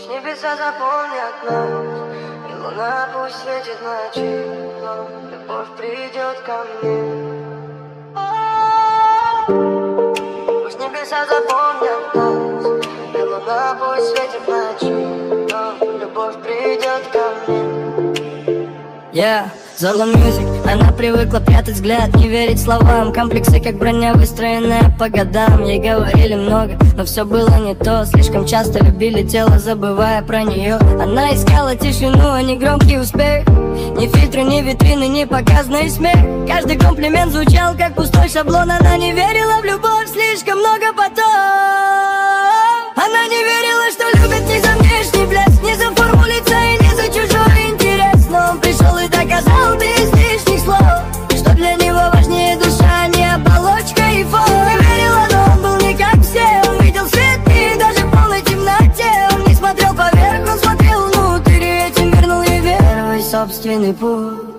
Пусть небеса запомнят нас, и луна пусть светит ночи, но любовь придет ко мне. Пусть небеса запомнят нас, и луна пусть светит ночи, но любовь придет ко мне. Zolo Music. Она привыкла прятать взгляд, не верить словам. Комплексы как броня, выстроенная по годам. Ей говорили много, но все было не то. Слишком часто любили тело, забывая про нее. Она искала тишину, а не громкий успех. Ни фильтры, ни витрины, ни показной смех. Каждый комплимент звучал как пустой шаблон. Она не верила в любовь, слишком много потом. Она не верила, что любит не за внешний блеск, не за форму лица и не за чужой интерес. Но он пришел и доказал без лишних слов, что для него важнее душа, не оболочка и фон. Не верила, но он был не как все. Он видел свет и даже в полной темноте. Он не смотрел поверх, он смотрел внутрь, и этим вернул ей веру и собственный путь.